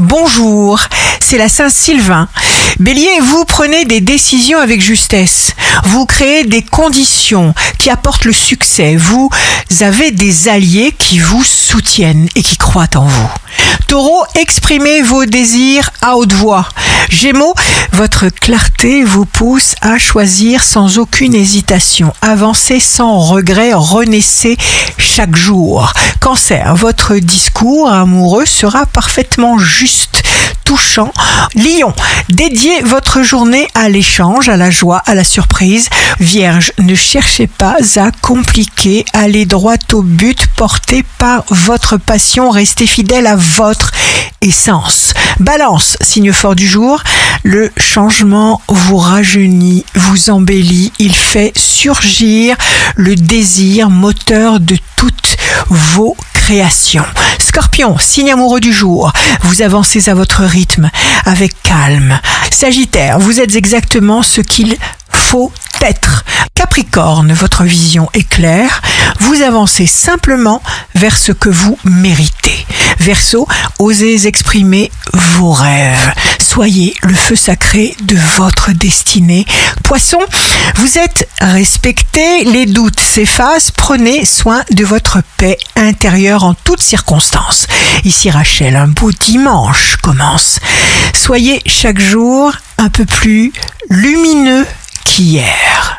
bonjour, c'est la Saint-Sylvain. Bélier, vous prenez des décisions avec justesse. Vous créez des conditions qui apportent le succès. Vous avez des alliés qui vous soutiennent et qui croient en vous. Taureau, exprimez vos désirs à haute voix. Gémeaux, votre clarté vous pousse à choisir sans aucune hésitation. Avancez sans regret, renaissez chaque jour. Cancer, votre discours amoureux sera parfaitement juste, touchant. Lion, dédiez votre journée à l'échange, à la joie, à la surprise. Vierge, ne cherchez pas à compliquer, allez droit au but, porté par votre passion, restez fidèle à votre essence. Balance, signe fort du jour, le changement vous rajeunit, vous embellit, il fait surgir le désir moteur de toutes vos créations. Scorpion, signe amoureux du jour, vous avancez à votre rythme, avec calme. Sagittaire, vous êtes exactement ce qu'il faut être. Capricorne, votre vision est claire, vous avancez simplement vers ce que vous méritez. Verseau, osez exprimer vos rêves. Soyez le feu sacré de votre destinée. Poisson, vous êtes respecté, les doutes s'effacent, prenez soin de votre paix intérieure en toutes circonstances. Ici Rachel, un beau dimanche commence. Soyez chaque jour un peu plus lumineux qu'hier.